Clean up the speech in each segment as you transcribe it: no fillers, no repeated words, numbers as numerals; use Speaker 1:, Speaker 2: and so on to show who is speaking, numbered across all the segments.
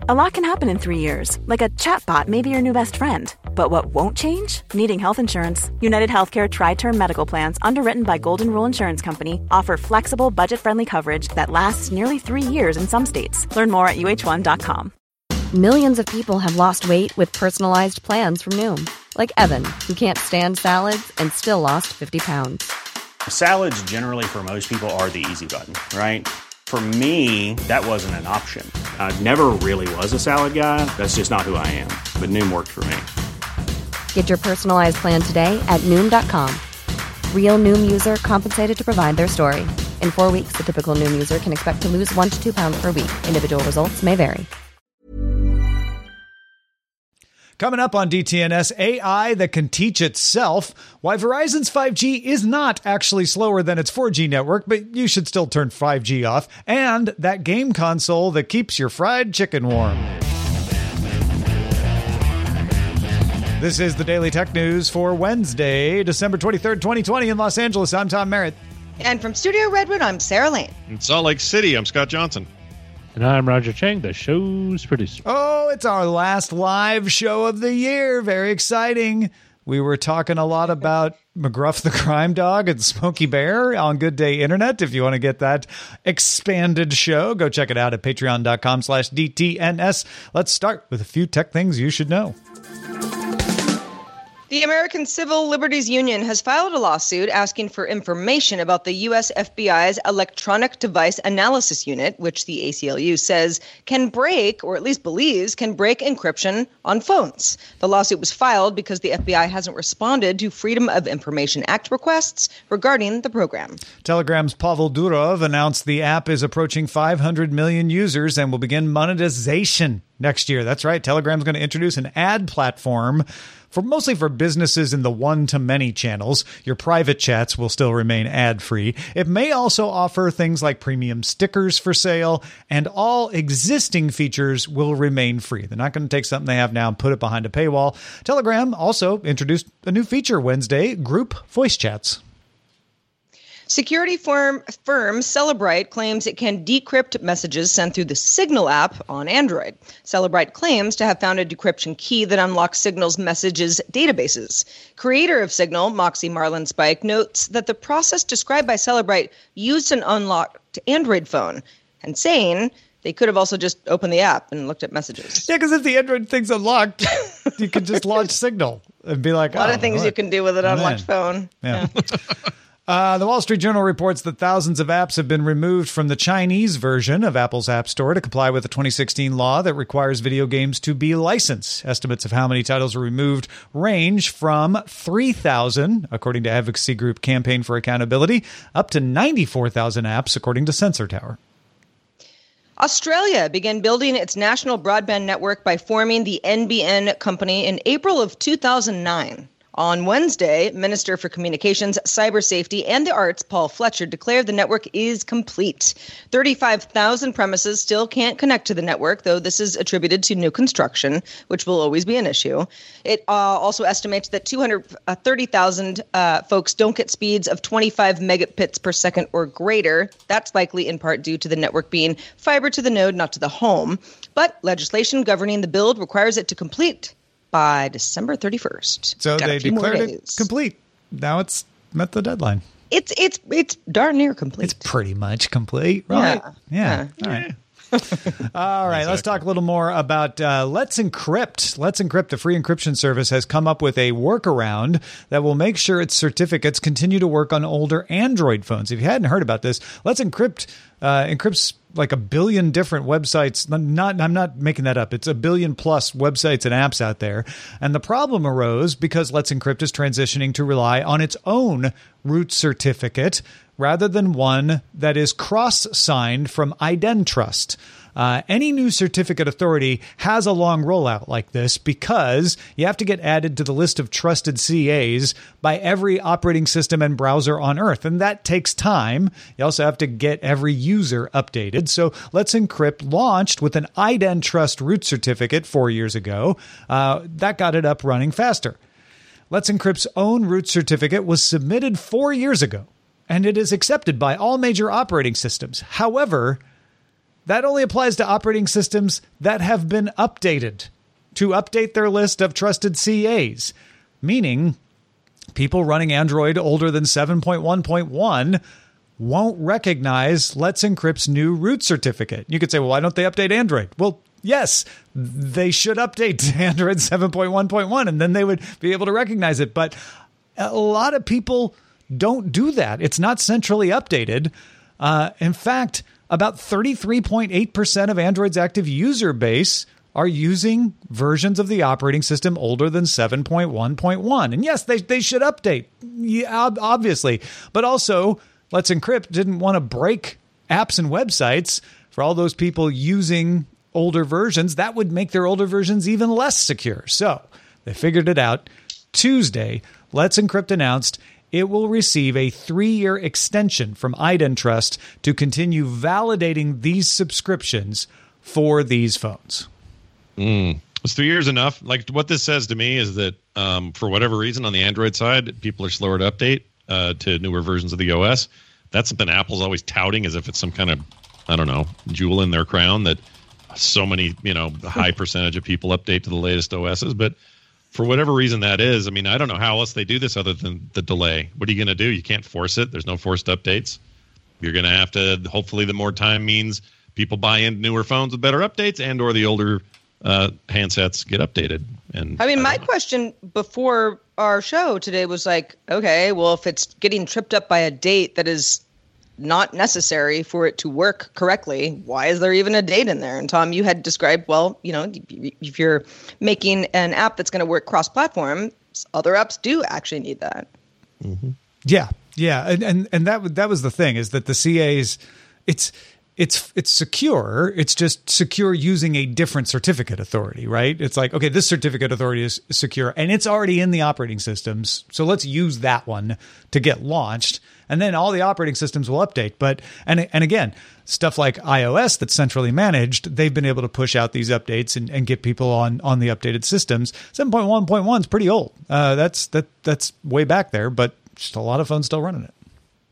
Speaker 1: A lot can happen in 3 years, like a chatbot may be your new best friend. But what won't change? Needing health insurance. United Healthcare Tri-Term Medical Plans, underwritten by Golden Rule Insurance Company, offer flexible, budget-friendly coverage that lasts nearly 3 years in some states. Learn more at uh1.com.
Speaker 2: Millions of people have lost weight with personalized plans from Noom. Like Evan, who can't stand salads and still lost 50 pounds.
Speaker 3: Salads generally for most people are the easy button, right? For me, that wasn't an option. I never really was a salad guy. That's just not who I am. But Noom worked for me.
Speaker 2: Get your personalized plan today at Noom.com. Real Noom user compensated to provide their story. In 4 weeks, the typical Noom user can expect to lose 1 to 2 pounds per week. Individual results may vary.
Speaker 4: Coming up on DTNS, AI that can teach itself, why Verizon's 5G is not actually slower than its 4G network, but you should still turn 5G off, and that game console that keeps your fried chicken warm. This is the Daily Tech News for Wednesday, December 23rd, 2020 in Los Angeles. I'm Tom Merritt.
Speaker 5: And from Studio Redwood, I'm Sarah Lane.
Speaker 6: In Salt Lake City, I'm Scott Johnson.
Speaker 7: And I'm Roger Chang, the show's producer.
Speaker 4: Oh, it's our last live show of the year. Very exciting. We were talking a lot about McGruff the Crime Dog and Smokey Bear on Good Day Internet. If you want to get that expanded show, go check it out at patreon.com/DTNS. Let's start with a few tech things you should know.
Speaker 5: The American Civil Liberties Union has filed a lawsuit asking for information about the U.S. FBI's Electronic Device Analysis Unit, which the ACLU says can break, or at least believes, can break encryption on phones. The lawsuit was filed because the FBI hasn't responded to Freedom of Information Act requests regarding the program.
Speaker 4: Telegram's Pavel Durov announced the app is approaching 500 million users and will begin monetization next year. That's right. Telegram's going to introduce an ad platform mostly for businesses in the one-to-many channels. Your private chats will still remain ad-free. It may also offer things like premium stickers for sale, and all existing features will remain free. They're not going to take something they have now and put it behind a paywall. Telegram also introduced a new feature Wednesday, group voice chats.
Speaker 5: Security firm Cellebrite claims it can decrypt messages sent through the Signal app on Android. Cellebrite claims to have found a decryption key that unlocks Signal's messages databases. Creator of Signal, Moxie Marlinspike, notes that the process described by Cellebrite used an unlocked Android phone, and saying they could have also just opened the app and looked at messages.
Speaker 4: Yeah, because if the Android thing's unlocked, you could just launch Signal and be like,
Speaker 5: a lot of things you can do with an unlocked phone.
Speaker 4: Yeah. The Wall Street Journal reports that thousands of apps have been removed from the Chinese version of Apple's App Store to comply with the 2016 law that requires video games to be licensed. Estimates of how many titles were removed range from 3,000, according to advocacy group Campaign for Accountability, up to 94,000 apps, according to Sensor Tower.
Speaker 5: Australia began building its national broadband network by forming the NBN company in April of 2009. On Wednesday, Minister for Communications, Cyber Safety, and the Arts, Paul Fletcher, declared the network is complete. 35,000 premises still can't connect to the network, though this is attributed to new construction, which will always be an issue. It also estimates that 230,000 folks don't get speeds of 25 megabits per second or greater. That's likely in part due to the network being fiber to the node, not to the home. But legislation governing the build requires it to complete by December 31st.
Speaker 4: So they declared it complete. Now it's met the deadline.
Speaker 5: It's darn near complete.
Speaker 4: It's pretty much complete, right? Yeah. All right. All right, let's talk a little more about Let's Encrypt. Let's Encrypt, the free encryption service, has come up with a workaround that will make sure its certificates continue to work on older Android phones. If you hadn't heard about this, Let's Encrypt encrypts like 1 billion different websites. I'm not making that up. It's 1 billion plus websites and apps out there. And the problem arose because Let's Encrypt is transitioning to rely on its own root certificate rather than one that is cross-signed from IdenTrust. Any new certificate authority has a long rollout like this because you have to get added to the list of trusted CAs by every operating system and browser on Earth, and that takes time. You also have to get every user updated. So Let's Encrypt launched with an IdenTrust root certificate 4 years ago. That got it up running faster. Let's Encrypt's own root certificate was submitted 4 years ago, and it is accepted by all major operating systems. However, that only applies to operating systems that have been updated to update their list of trusted CAs, meaning people running Android older than 7.1.1 won't recognize Let's Encrypt's new root certificate. You could say, well, why don't they update Android? Well, yes, they should update Android 7.1.1 and then they would be able to recognize it. But a lot of people don't do that. It's not centrally updated. In fact, about 33.8% of Android's active user base are using versions of the operating system older than 7.1.1. And yes, they should update, obviously. But also, Let's Encrypt didn't want to break apps and websites for all those people using older versions. That would make their older versions even less secure. So they figured it out. Tuesday, Let's Encrypt announced it will receive a 3-year extension from IdenTrust to continue validating these subscriptions for these phones.
Speaker 6: Was 3 years enough? Like, what this says to me is that for whatever reason on the Android side, people are slower to update to newer versions of the OS. That's something Apple's always touting as if it's some kind of, I don't know, jewel in their crown that so many, a high percentage of people update to the latest OSs. But for whatever reason that is, I mean, I don't know how else they do this other than the delay. What are you going to do? You can't force it. There's no forced updates. You're going to have to, hopefully the more time means people buy in newer phones with better updates and or the older handsets get updated. And
Speaker 5: I mean, my question before our show today was like, okay, well, if it's getting tripped up by a date that is not necessary for it to work correctly, why is there even a date in there? And Tom, you had described, well, if you're making an app that's going to work cross-platform, other apps do actually need that.
Speaker 4: Mm-hmm. Yeah. And that was the thing, is that the CAs, it's secure. It's just secure using a different certificate authority, right? It's like, okay, this certificate authority is secure and it's already in the operating systems. So let's use that one to get launched. And then all the operating systems will update. But, and again, stuff like iOS that's centrally managed, they've been able to push out these updates and get people on the updated systems. 7.1.1 is pretty old. That's way back there, but just a lot of phones still running it.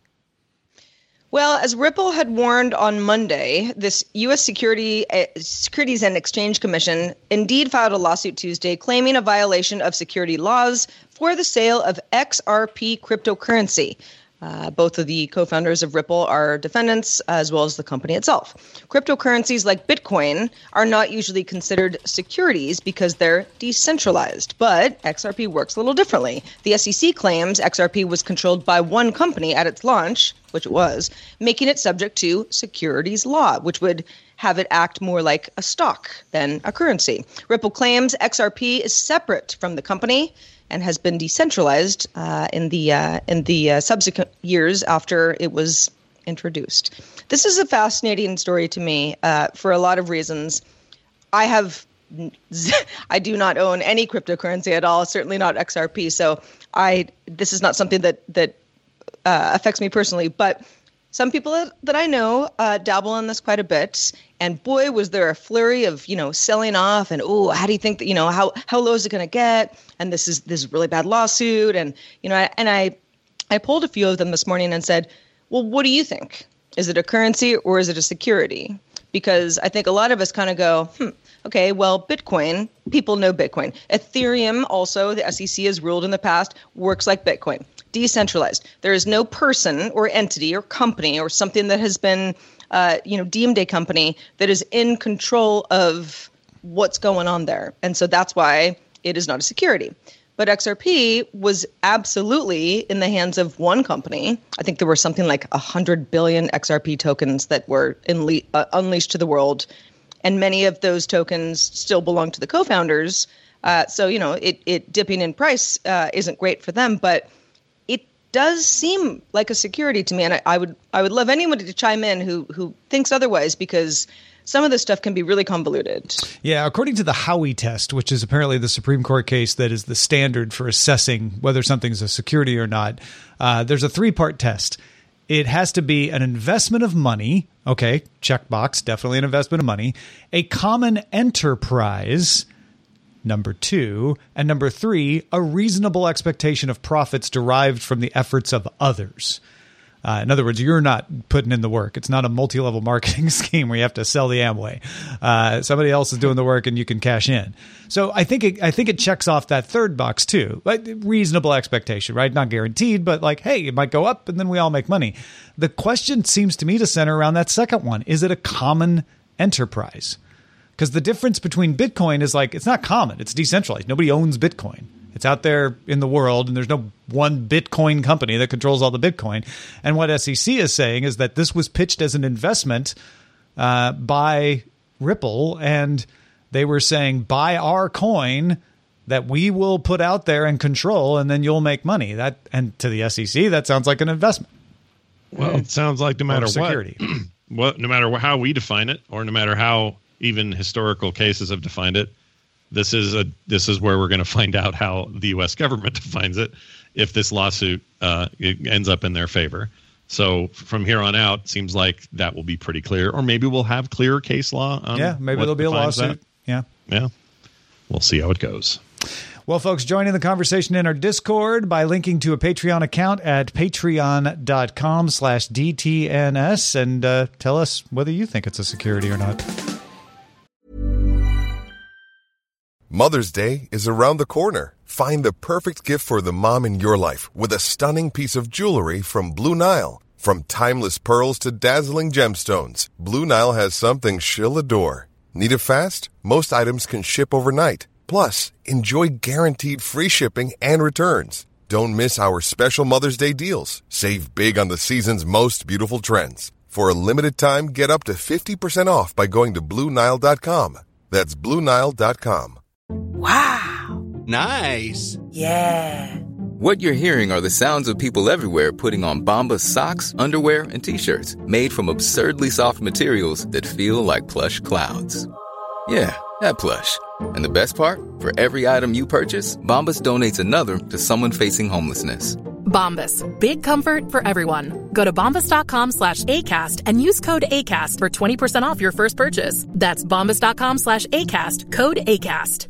Speaker 5: Well, as Ripple had warned on Monday, this U.S. Securities and Exchange Commission indeed filed a lawsuit Tuesday claiming a violation of security laws for the sale of XRP cryptocurrency. Both of the co-founders of Ripple are defendants, as well as the company itself. Cryptocurrencies like Bitcoin are not usually considered securities because they're decentralized, but XRP works a little differently. The SEC claims XRP was controlled by one company at its launch, which it was, making it subject to securities law, which would have it act more like a stock than a currency. Ripple claims XRP is separate from the company and has been decentralized in the subsequent years after it was introduced. This is a fascinating story to me for a lot of reasons. I do not own any cryptocurrency at all, certainly not XRP. So this is not something that affects me personally. But some people that I know dabble in this quite a bit. And boy, was there a flurry of, selling off and, how do you think that, how low is it going to get? And this is really bad lawsuit. And, I pulled a few of them this morning and said, well, what do you think? Is it a currency or is it a security? Because I think a lot of us kind of go, okay, well, Bitcoin, people know Bitcoin. Ethereum also, the SEC has ruled in the past, works like Bitcoin. Decentralized. There is no person or entity or company or something that has been deemed a company that is in control of what's going on there. And so that's why it is not a security. But XRP was absolutely in the hands of one company. I think there were something like 100 billion XRP tokens that were unleashed to the world. And many of those tokens still belong to the co-founders. So, it dipping in price isn't great for them, but does seem like a security to me, and I would love anybody to chime in who thinks otherwise, because some of this stuff can be really convoluted. Yeah,
Speaker 4: according to the Howey test, which is apparently the Supreme Court case that is the standard for assessing whether something's a security or not, there's a 3-part test. It has to be an investment of money. Okay, checkbox, definitely an investment of money. A common enterprise, number 2, and number 3, a reasonable expectation of profits derived from the efforts of others. In other words, you're not putting in the work. It's not a multi-level marketing scheme where you have to sell the Amway. Somebody else is doing the work and you can cash in. So I think it checks off that third box too. Like reasonable expectation, right? Not guaranteed, but like, hey, it might go up and then we all make money. The question seems to me to center around that second one. Is it a common enterprise? Because the difference between Bitcoin is like, it's not common. It's decentralized. Nobody owns Bitcoin. It's out there in the world, and there's no one Bitcoin company that controls all the Bitcoin. And what SEC is saying is that this was pitched as an investment by Ripple, and they were saying, buy our coin that we will put out there and control, and then you'll make money. And to the SEC, that sounds like an investment.
Speaker 6: Well, it sounds like no matter what, no matter how we define it, or no matter how even historical cases have defined it, this is where we're going to find out how the U.S. government defines it if this lawsuit it ends up in their favor. So from here on out, seems like that will be pretty clear. Or maybe we'll have clearer case law.
Speaker 4: Maybe there'll be a lawsuit.
Speaker 6: That. Yeah. We'll see how it goes.
Speaker 4: Well, folks, join in the conversation in our Discord by linking to a Patreon account at patreon.com/DTNS and tell us whether you think it's a security or not.
Speaker 8: Mother's Day is around the corner. Find the perfect gift for the mom in your life with a stunning piece of jewelry from Blue Nile. From timeless pearls to dazzling gemstones, Blue Nile has something she'll adore. Need it fast? Most items can ship overnight. Plus, enjoy guaranteed free shipping and returns. Don't miss our special Mother's Day deals. Save big on the season's most beautiful trends. For a limited time, get up to 50% off by going to BlueNile.com. That's BlueNile.com.
Speaker 9: Wow. Nice.
Speaker 10: Yeah. What you're hearing are the sounds of people everywhere putting on Bombas socks, underwear, and T-shirts made from absurdly soft materials that feel like plush clouds. Yeah, that plush. And the best part? For every item you purchase, Bombas donates another to someone facing homelessness.
Speaker 11: Bombas. Big comfort for everyone. Go to bombas.com/ACAST and use code ACAST for 20% off your first purchase. That's bombas.com/ACAST. Code ACAST.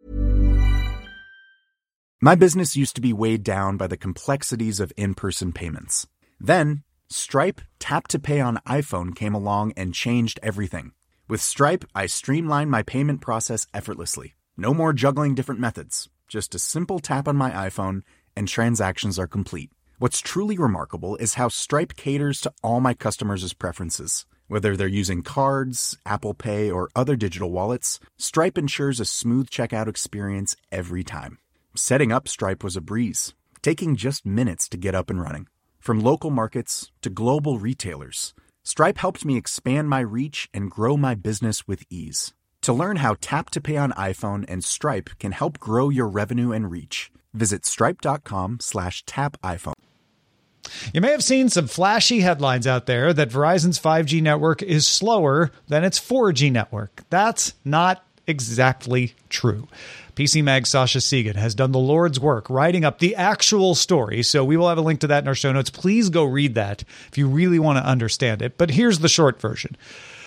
Speaker 12: My business used to be weighed down by the complexities of in-person payments. Then, Stripe Tap to Pay on iPhone came along and changed everything. With Stripe, I streamlined my payment process effortlessly. No more juggling different methods. Just a simple tap on my iPhone and transactions are complete. What's truly remarkable is how Stripe caters to all my customers' preferences. Whether they're using cards, Apple Pay, or other digital wallets, Stripe ensures a smooth checkout experience every time. Setting up Stripe was a breeze, taking just minutes to get up and running. From local markets to global retailers, Stripe helped me expand my reach and grow my business with ease. To learn how Tap to Pay on iPhone and Stripe can help grow your revenue and reach, visit stripe.com/tapiphone.
Speaker 4: You may have seen some flashy headlines out there that Verizon's 5G network is slower than its 4G network. That's not exactly true. PC Mag's Sasha Segan has done the Lord's work writing up the actual story, so we will have a link to that in our show notes. Please go read that if you really want to understand it. But here's the short version.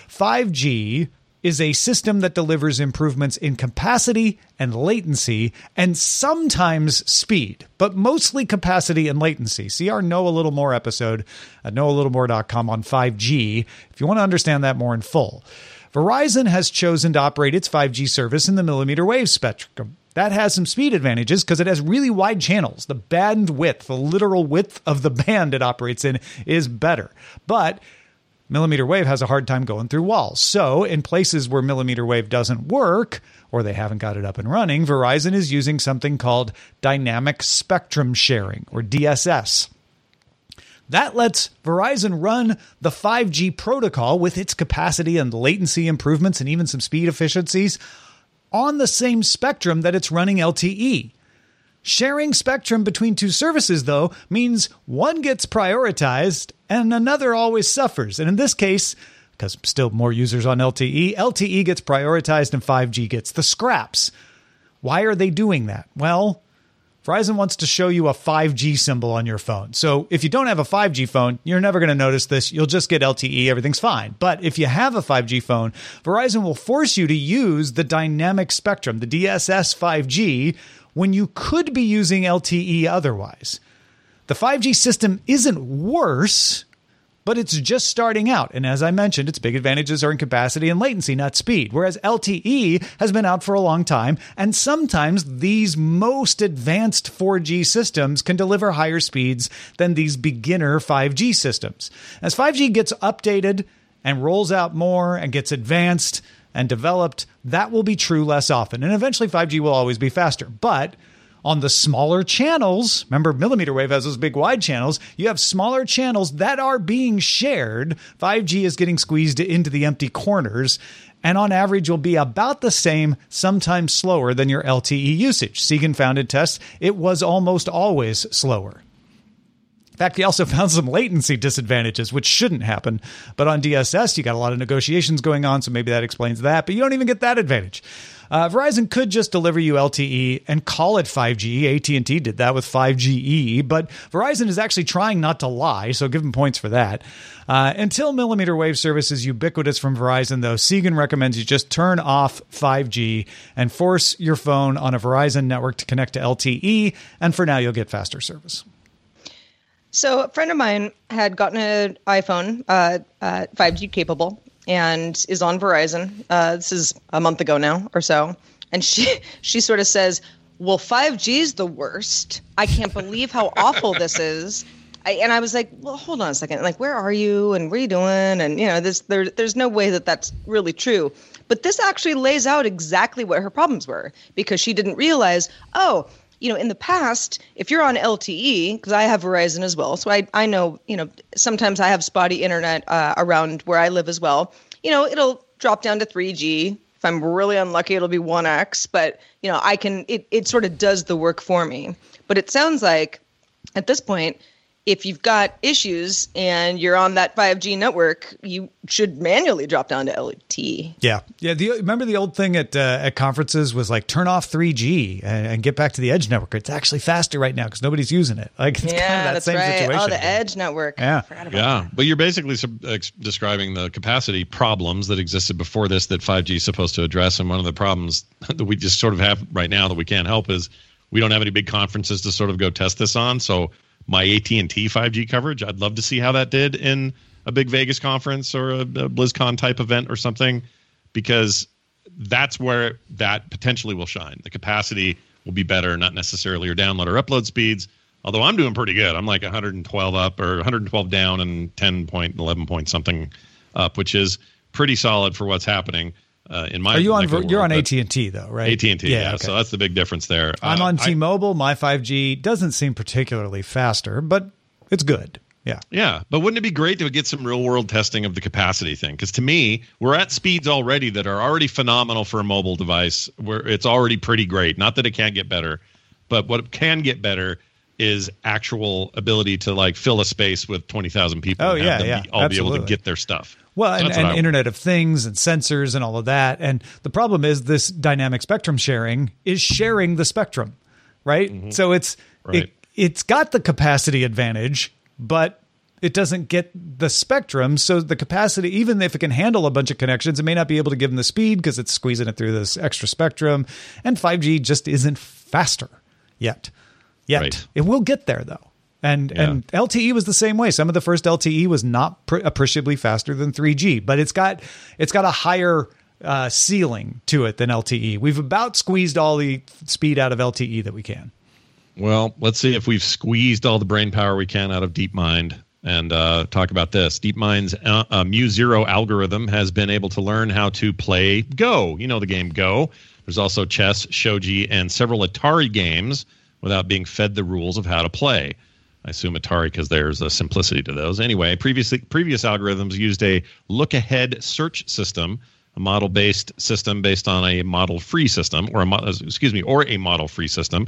Speaker 4: 5G is a system that delivers improvements in capacity and latency and sometimes speed, but mostly capacity and latency. See our Know a Little More episode at knowalittlemore.com on 5G if you want to understand that more in full. Verizon has chosen to operate its 5G service in the millimeter wave spectrum. That has some speed advantages because it has really wide channels. The bandwidth, the literal width of the band it operates in is better. But millimeter wave has a hard time going through walls. So in places where millimeter wave doesn't work, or they haven't got it up and running, Verizon is using something called dynamic spectrum sharing, or DSS. That lets Verizon run the 5G protocol with its capacity and latency improvements and even some speed efficiencies on the same spectrum that it's running LTE. Sharing spectrum between two services, though, means one gets prioritized and another always suffers. And in this case, because still more users on LTE, LTE gets prioritized and 5G gets the scraps. Why are they doing that? Well, Verizon wants to show you a 5G symbol on your phone. So if you don't have a 5G phone, you're never going to notice this. You'll just get LTE. Everything's fine. But if you have a 5G phone, Verizon will force you to use the dynamic spectrum, the DSS 5G, when you could be using LTE otherwise. The 5G system isn't worse, but it's just starting out. And as I mentioned, its big advantages are in capacity and latency, not speed. Whereas LTE has been out for a long time, and sometimes these most advanced 4G systems can deliver higher speeds than these beginner 5G systems. As 5G gets updated and rolls out more and gets advanced and developed, that will be true less often. And eventually 5G will always be faster. But on the smaller channels, remember millimeter wave has those big wide channels, you have smaller channels that are being shared. 5G is getting squeezed into the empty corners, and on average will be about the same, sometimes slower than your LTE usage. Segan found in tests it was almost always slower. In fact, he also found some latency disadvantages, which shouldn't happen. But on DSS, you got a lot of negotiations going on, so maybe that explains that. But you don't even get that advantage. Verizon could just deliver you LTE and call it 5G. AT&T did that with 5GE, but Verizon is actually trying not to lie, so give them points for that. Until millimeter wave service is ubiquitous from Verizon, though, Segan recommends you just turn off 5G and force your phone on a Verizon network to connect to LTE, and for now you'll get faster service.
Speaker 5: So a friend of mine had gotten an iPhone, 5G capable, and is on Verizon. This is a month ago now or so. And she sort of says, well, 5G's the worst. I can't believe how awful this is. And I was like, well, hold on a second. Like, where are you? And what are you doing? And, there's no way that that's really true. But this actually lays out exactly what her problems were, because she didn't realize, in the past, if you're on LTE, because I have Verizon as well, so I know, sometimes I have spotty internet around where I live as well. It'll drop down to 3G. If I'm really unlucky, it'll be 1X. But, it sort of does the work for me. But it sounds like at this point, if you've got issues and you're on that 5G network, you should manually drop down to LTE.
Speaker 4: Yeah. Remember the old thing at conferences was like turn off 3G and get back to the Edge network. It's actually faster right now because nobody's using it. Like it's kind of that
Speaker 5: that's
Speaker 4: same
Speaker 5: right.
Speaker 4: situation.
Speaker 5: Oh, the Edge network.
Speaker 4: Yeah.
Speaker 6: But you're basically describing the capacity problems that existed before this that 5G is supposed to address. And one of the problems that we just sort of have right now that we can't help is we don't have any big conferences to sort of go test this on. So my AT&T 5G coverage, I'd love to see how that did in a big Vegas conference or a BlizzCon type event or something, because that's where that potentially will shine. The capacity will be better, not necessarily your download or upload speeds, although I'm doing pretty good. I'm like 112 up or 112 down and 10 point, 11 point something up, which is pretty solid for what's happening. In my
Speaker 4: you're on AT&T though, right?
Speaker 6: AT&T, yeah. Okay. So that's the big difference there.
Speaker 4: I'm on T-Mobile. My 5G doesn't seem particularly faster, but it's good.
Speaker 6: Yeah. But wouldn't it be great to get some real world testing of the capacity thing? Because to me, we're at speeds already that are already phenomenal for a mobile device, where it's already pretty great. Not that it can't get better, but what can get better is actual ability to like fill a space with 20,000 people.
Speaker 4: Oh,
Speaker 6: and have them all be able to get their stuff.
Speaker 4: Well, and Internet of Things and sensors and all of that. And the problem is this dynamic spectrum sharing is sharing the spectrum, right? Mm-hmm. So it's got the capacity advantage, but it doesn't get the spectrum. So the capacity, even if it can handle a bunch of connections, it may not be able to give them the speed because it's squeezing it through this extra spectrum. And 5G just isn't faster yet. Right. It will get there, though. And LTE was the same way. Some of the first LTE was not appreciably faster than 3G, but it's got a higher ceiling to it than LTE. We've about squeezed all the speed out of LTE that we can.
Speaker 6: Well, let's see if we've squeezed all the brain power we can out of DeepMind and talk about this. DeepMind's Mu0 algorithm has been able to learn how to play Go. You know the game Go. There's also chess, shogi, and several Atari games without being fed the rules of how to play. I assume Atari because there's a simplicity to those. Anyway, previous algorithms used a look-ahead search system, a model-based system based on a model-free system, or a model-free system.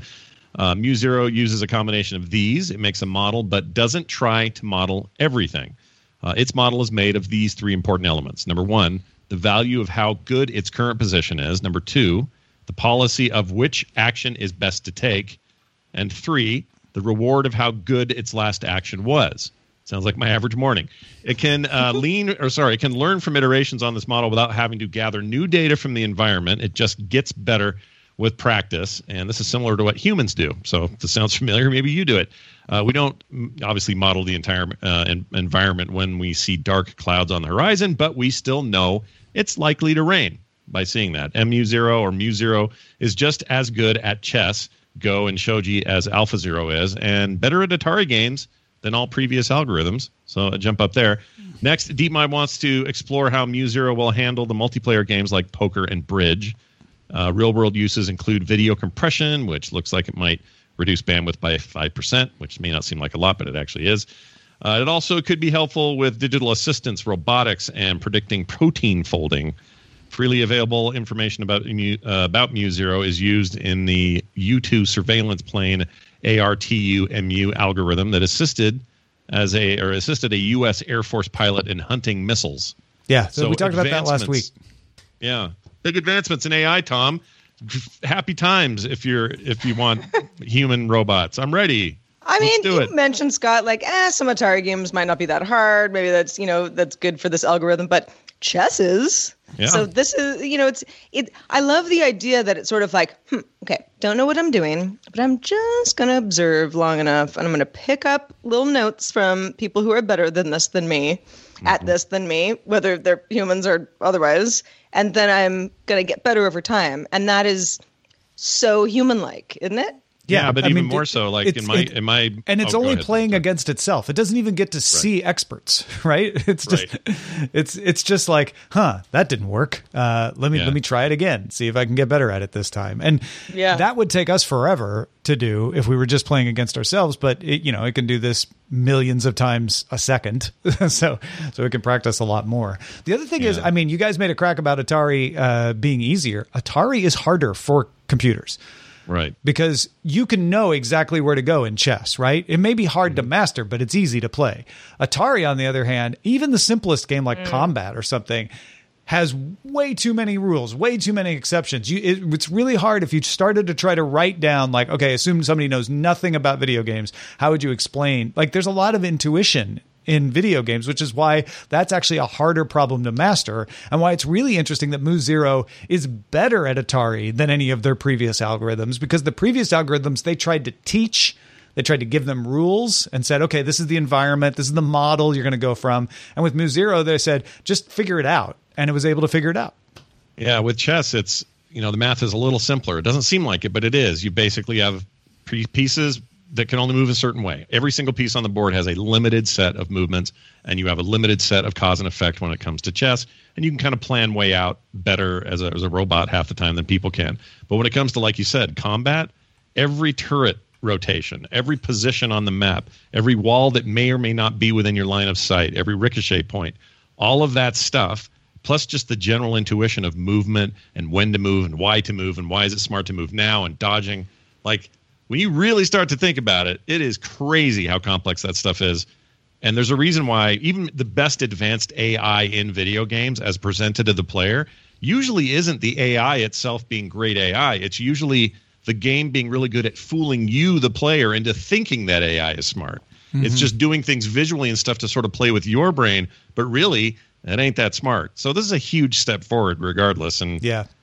Speaker 6: Mu0 uses a combination of these. It makes a model, but doesn't try to model everything. Its model is made of these three important elements. Number one, the value of how good its current position is. Number two, the policy of which action is best to take. And three, the reward of how good its last action was. Sounds like my average morning. It can it can learn from iterations on this model without having to gather new data from the environment. It just gets better with practice, and this is similar to what humans do. So if this sounds familiar, maybe you do it. We don't obviously model the entire environment when we see dark clouds on the horizon, but we still know it's likely to rain by seeing that. MU0 or Mu0 is just as good at chess, Go, and Shogi as AlphaZero is, and better at Atari games than all previous algorithms. So a jump up there. Next, DeepMind wants to explore how Mu0 will handle the multiplayer games like poker and bridge. Real-world uses include video compression, which looks like it might reduce bandwidth by 5%, which may not seem like a lot, but it actually is. It also could be helpful with digital assistance, robotics, and predicting protein folding. Freely available information about Mu0 is used in the U2 surveillance plane ARTU-MU algorithm that assisted a U.S. Air Force pilot in hunting missiles.
Speaker 4: Yeah, so we talked about that last week.
Speaker 6: Yeah, big advancements in AI, Tom. Happy times if you want human robots. I'm ready.
Speaker 5: I mean, you mentioned, Scott, like, some Atari games might not be that hard. Maybe that's good for this algorithm, but chess is. Yeah. So this is, I love the idea that it's sort of like, okay, don't know what I'm doing, but I'm just going to observe long enough, and I'm going to pick up little notes from people who are better than this than me, at this than me, whether they're humans or otherwise, and then I'm going to get better over time. And that is so human-like, isn't it?
Speaker 6: Yeah, but even more so, like in my
Speaker 4: and it's only playing against itself. It doesn't even get to see experts, right? It's just it's just like, that didn't work. Let me try it again, see if I can get better at it this time. And that would take us forever to do if we were just playing against ourselves. But it can do this millions of times a second, so it can practice a lot more. The other thing is, I mean, you guys made a crack about Atari being easier. Atari is harder for computers.
Speaker 6: Right.
Speaker 4: Because you can know exactly where to go in chess, right? It may be hard to master, but it's easy to play. Atari, on the other hand, even the simplest game like Combat or something has way too many rules, way too many exceptions. It's really hard if you started to try to write down, like, okay, assume somebody knows nothing about video games. How would you explain? Like, there's a lot of intuition in video games, which is why that's actually a harder problem to master, and why it's really interesting that Mu0 is better at Atari than any of their previous algorithms, because the previous algorithms, they tried to teach, they tried to give them rules and said, okay, this is the environment, this is the model you're going to go from. And with Mu0, they said, just figure it out. And it was able to figure it out.
Speaker 6: Yeah, with chess, it's, the math is a little simpler. It doesn't seem like it, but it is. You basically have pieces that can only move a certain way. Every single piece on the board has a limited set of movements, and you have a limited set of cause and effect when it comes to chess, and you can kind of plan way out better as a robot half the time than people can. But when it comes to, like you said, combat, every turret rotation, every position on the map, every wall that may or may not be within your line of sight, every ricochet point, all of that stuff, plus just the general intuition of movement and when to move and why is it smart to move now and dodging, like, when you really start to think about it, it is crazy how complex that stuff is. And there's a reason why even the best advanced AI in video games as presented to the player usually isn't the AI itself being great AI. It's usually the game being really good at fooling you, the player, into thinking that AI is smart. Mm-hmm. It's just doing things visually and stuff to sort of play with your brain, but really, it ain't that smart. So this is a huge step forward regardless. And,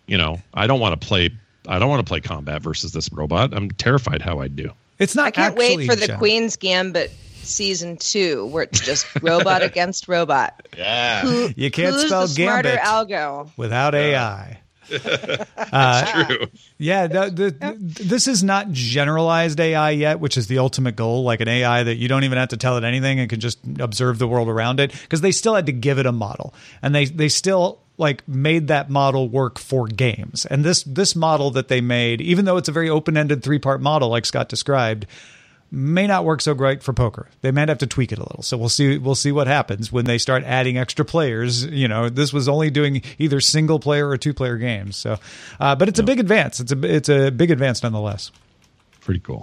Speaker 6: I don't want to play Combat versus this robot. I'm terrified how I'd do.
Speaker 4: It's not.
Speaker 5: I can't wait for the Queen's Gambit season 2, where it's just robot against robot.
Speaker 6: Yeah,
Speaker 4: you can't spell
Speaker 5: the smarter
Speaker 4: Gambit
Speaker 5: algo
Speaker 4: without AI.
Speaker 6: That's true.
Speaker 4: Yeah, this is not generalized AI yet, which is the ultimate goal, like an AI that you don't even have to tell it anything and can just observe the world around it, because they still had to give it a model, and they still made that model work for games. And this model that they made, even though it's a very open-ended 3-part model like Scott described, may not work so great for poker. They might have to tweak it a little. So we'll see what happens when they start adding extra players. This was only doing either single player or 2-player games. So, but it's a big advance. It's a big advance nonetheless.
Speaker 6: Pretty cool.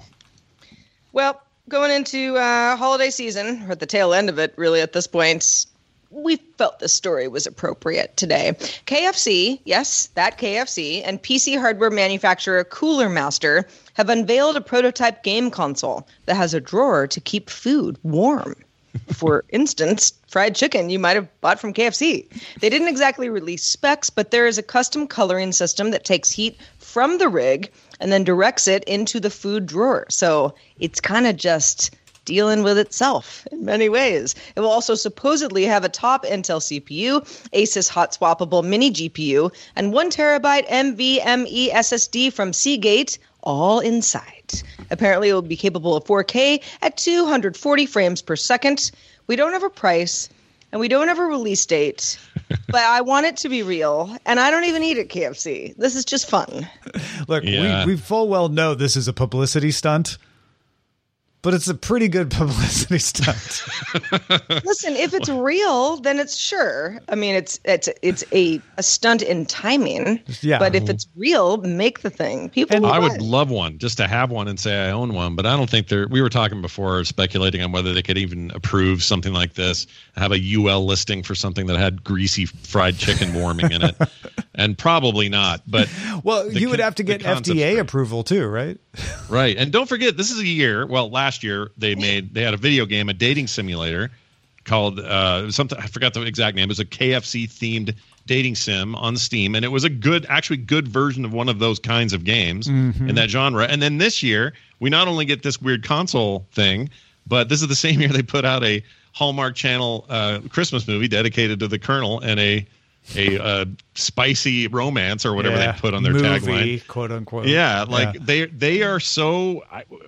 Speaker 5: Well, going into holiday season, or at the tail end of it, really at this point, we felt the story was appropriate today. KFC, yes, that KFC, and PC hardware manufacturer Cooler Master have unveiled a prototype game console that has a drawer to keep food warm. for instance, fried chicken you might have bought from KFC. They didn't exactly release specs, but there is a custom coloring system that takes heat from the rig and then directs it into the food drawer. So it's kind of just dealing with itself in many ways. It will also supposedly have a top Intel CPU, Asus hot swappable mini GPU, and 1 terabyte NVMe SSD from Seagate, all inside. Apparently, it will be capable of 4K at 240 frames per second. We don't have a price, and we don't have a release date, but I want it to be real, and I don't even eat at KFC. This is just fun.
Speaker 4: Look, we full well know this is a publicity stunt. But it's a pretty good publicity stunt.
Speaker 5: Listen, if it's real, then it's sure. I mean, it's a stunt in timing. Yeah. But if it's real, make the thing. People.
Speaker 6: I would love one, just to have one and say I own one. But I don't think we were talking before, speculating on whether they could even approve something like this, have a UL listing for something that had greasy fried chicken warming in it, and probably not. But
Speaker 4: you would have to get FDA approval too, right?
Speaker 6: Right, and don't forget, this is a year. Well, last year they had a video game, a dating simulator called something, I forgot the exact name. It was a KFC themed dating sim on Steam, and it was a good version of one of those kinds of games in that genre. And then this year we not only get this weird console thing, but this is the same year they put out a Hallmark Channel Christmas movie dedicated to the Colonel and a spicy romance or whatever they put on their tagline,
Speaker 4: quote unquote.
Speaker 6: Yeah, they are so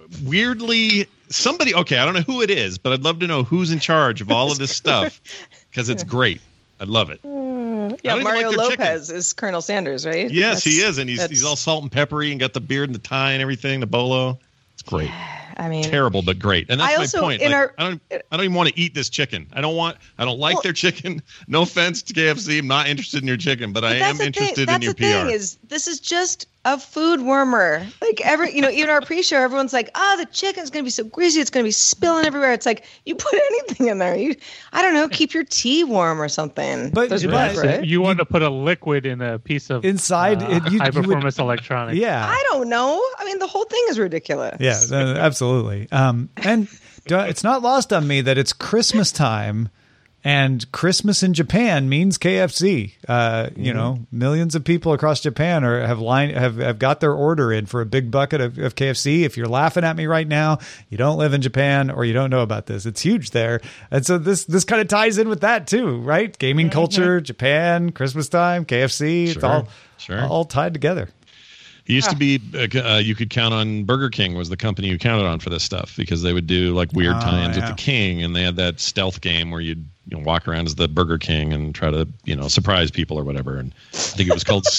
Speaker 6: weirdly somebody. Okay, I don't know who it is, but I'd love to know who's in charge of all of this stuff because it's great. I love it.
Speaker 5: Yeah, Mario Lopez is Colonel Sanders, right?
Speaker 6: Yes, he is, and he's all salt and peppery and got the beard and the tie and everything, the bolo. It's great.
Speaker 5: I mean,
Speaker 6: terrible but great, and that's my point. I don't even want to eat this chicken. I don't like their chicken. No offense to KFC, I'm not interested in your chicken, but I am interested in your PR.
Speaker 5: That's the thing this is just a food warmer. Like even our pre-show, everyone's like, the chicken's gonna be so greasy, it's gonna be spilling everywhere. It's like you put anything in there, I don't know, keep your tea warm or something.
Speaker 7: But you want to put a liquid in a piece of
Speaker 4: inside
Speaker 7: high performance electronics.
Speaker 4: Yeah,
Speaker 5: I don't know. I mean, the whole thing is ridiculous.
Speaker 4: Yeah, absolutely. And it's not lost on me that it's Christmas time. And Christmas in Japan means KFC. You know, millions of people across Japan have got their order in for a big bucket of KFC. If you're laughing at me right now, you don't live in Japan or you don't know about this. It's huge there. And so this kind of ties in with that too, right? Gaming culture, Japan, Christmas time, KFC. It's all tied together.
Speaker 6: It used to be you could count on Burger King was the company you counted on for this stuff because they would do like weird tie-ins with the King, and they had that stealth game where you'd walk around as the Burger King and try to surprise people or whatever. And I think it was called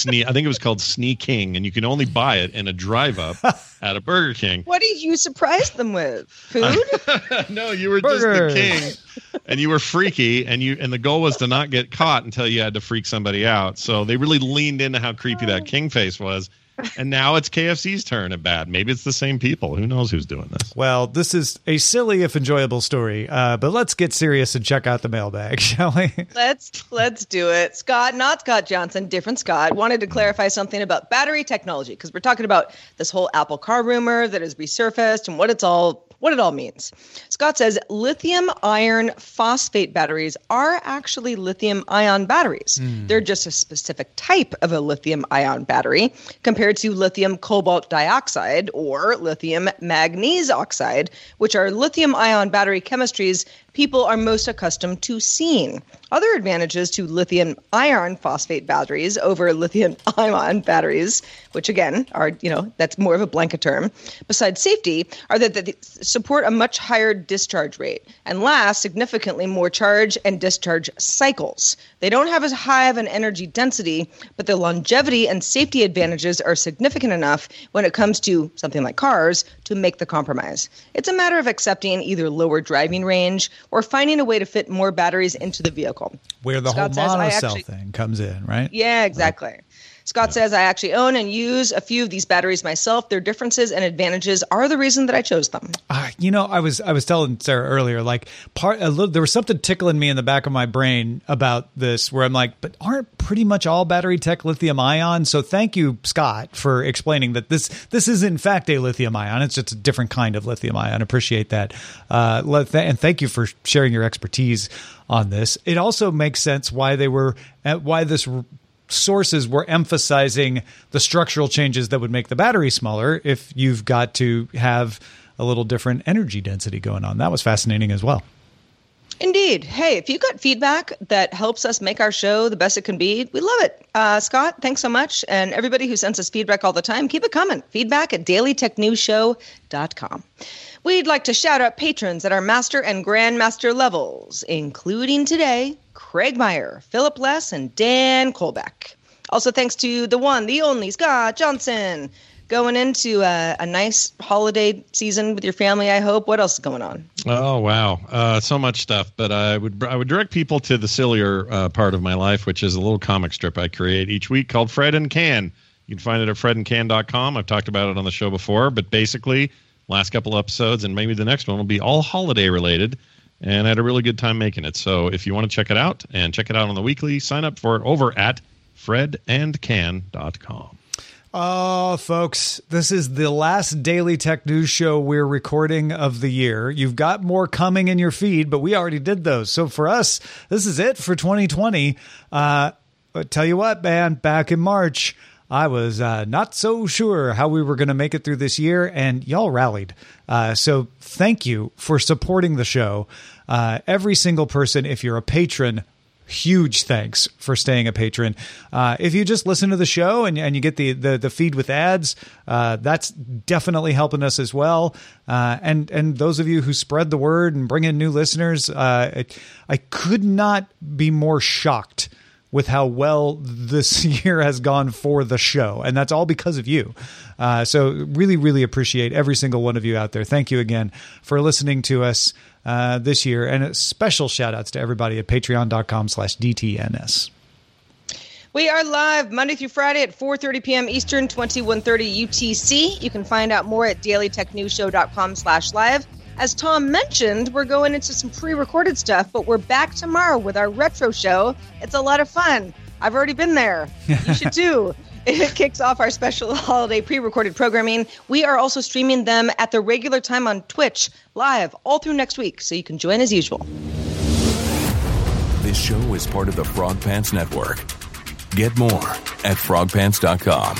Speaker 6: Sneak King, and you can only buy it in a drive-up at a Burger King.
Speaker 5: What did you surprise them with? Food?
Speaker 6: No, you were just the king, and you were freaky, and the goal was to not get caught until you had to freak somebody out. So they really leaned into how creepy that king face was. And now it's KFC's turn at bat. Maybe it's the same people. Who knows who's doing this?
Speaker 4: Well, this is a silly if enjoyable story. But let's get serious and check out the mailbag, shall we?
Speaker 5: Let's do it. Scott, not Scott Johnson, different Scott, wanted to clarify something about battery technology because we're talking about this whole Apple Car rumor that has resurfaced and what it all means. Scott says lithium iron phosphate batteries are actually lithium ion batteries. They're just a specific type of a lithium ion battery compared to lithium cobalt dioxide or lithium manganese oxide, which are lithium ion battery chemistries people are most accustomed to seeing. Other advantages to lithium iron phosphate batteries over lithium ion batteries, which again are, that's more of a blanket term, besides safety, are that they support a much higher discharge rate and last significantly more charge and discharge cycles. They don't have as high of an energy density, but the longevity and safety advantages are significant enough when it comes to something like cars to make the compromise. It's a matter of accepting either lower driving range or finding a way to fit more batteries into the vehicle.
Speaker 4: Where the Scott whole monocell thing comes in, right?
Speaker 5: Yeah, exactly. Scott says, I actually own and use a few of these batteries myself. Their differences and advantages are the reason that I chose them.
Speaker 4: I was telling Sarah earlier, like there was something tickling me in the back of my brain about this where I'm like, but aren't pretty much all battery tech lithium ion? So thank you, Scott, for explaining that this is in fact a lithium ion. It's just a different kind of lithium ion. Appreciate that. And thank you for sharing your expertise on this. It also makes sense why this sources were emphasizing the structural changes that would make the battery smaller if you've got to have a little different energy density going on. That was fascinating as well.
Speaker 5: Indeed. Hey, if you got feedback that helps us make our show the best it can be, we love it. Scott, thanks so much. And everybody who sends us feedback all the time, keep it coming. Feedback@dailytechnewsshow.com. We'd like to shout out patrons at our master and grandmaster levels, including today, Craig Meyer, Philip Less, and Dan Kolbeck. Also thanks to the one, the only Scott Johnson. Going into a nice holiday season with your family, I hope. What else is going on?
Speaker 6: Oh, wow. So much stuff. But I would direct people to the sillier part of my life, which is a little comic strip I create each week called Fred and Can. You can find it at fredandcan.com. I've talked about it on the show before, but basically last couple episodes and maybe the next one will be all holiday related. And I had a really good time making it. So if you want to check it out and check it out on the weekly, sign up for it over at fredandcan.com.
Speaker 4: Oh, folks, this is the last Daily Tech News show we're recording of the year. You've got more coming in your feed, but we already did those. So for us, this is it for 2020. But tell you what, man, back in March, I was not so sure how we were going to make it through this year, and y'all rallied. So thank you for supporting the show. Every single person, if you're a patron, huge thanks for staying a patron. If you just listen to the show and you get the feed with ads, that's definitely helping us as well. And those of you who spread the word and bring in new listeners, I could not be more shocked with how well this year has gone for the show. And that's all because of you. So really, really appreciate every single one of you out there. Thank you again for listening to us this year. And special shout outs to everybody at patreon.com/DTNS.
Speaker 5: We are live Monday through Friday at 4:30 p.m. Eastern, 21:30 UTC. You can find out more at dailytechnewsshow.com/live. As Tom mentioned, we're going into some pre-recorded stuff, but we're back tomorrow with our retro show. It's a lot of fun. I've already been there. You should too. It kicks off our special holiday pre-recorded programming. We are also streaming them at the regular time on Twitch, live, all through next week, so you can join as usual.
Speaker 13: This show is part of the Frog Pants Network. Get more at frogpants.com.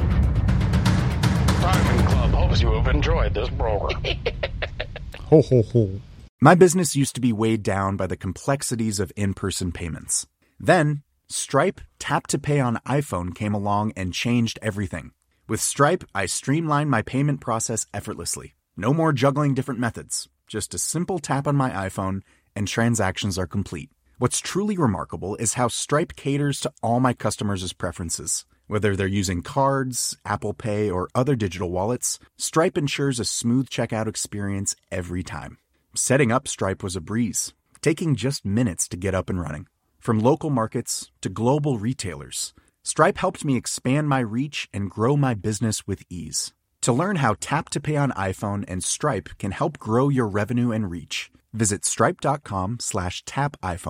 Speaker 14: Diamond Club hopes you have enjoyed this program.
Speaker 4: Ho, ho, ho.
Speaker 12: My business used to be weighed down by the complexities of in-person payments. Then, Stripe Tap to Pay on iPhone came along and changed everything. With Stripe, I streamlined my payment process effortlessly. No more juggling different methods. Just a simple tap on my iPhone and transactions are complete. What's truly remarkable is how Stripe caters to all my customers' preferences. Whether they're using cards, Apple Pay, or other digital wallets, Stripe ensures a smooth checkout experience every time. Setting up Stripe was a breeze, taking just minutes to get up and running. From local markets to global retailers, Stripe helped me expand my reach and grow my business with ease. To learn how Tap to Pay on iPhone and Stripe can help grow your revenue and reach, visit stripe.com/tapiphone.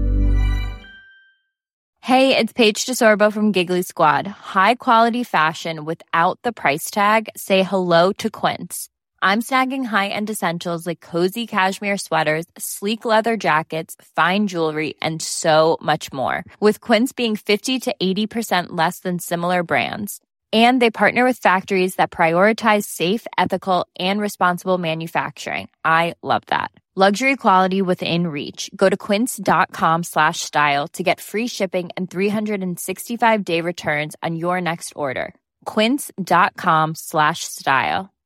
Speaker 15: Hey, it's Paige DeSorbo from Giggly Squad. High quality fashion without the price tag. Say hello to Quince. I'm snagging high-end essentials like cozy cashmere sweaters, sleek leather jackets, fine jewelry, and so much more. With Quince being 50 to 80% less than similar brands. And they partner with factories that prioritize safe, ethical, and responsible manufacturing. I love that. Luxury quality within reach. Go to quince.com/style to get free shipping and 365-day returns on your next order. Quince.com/style.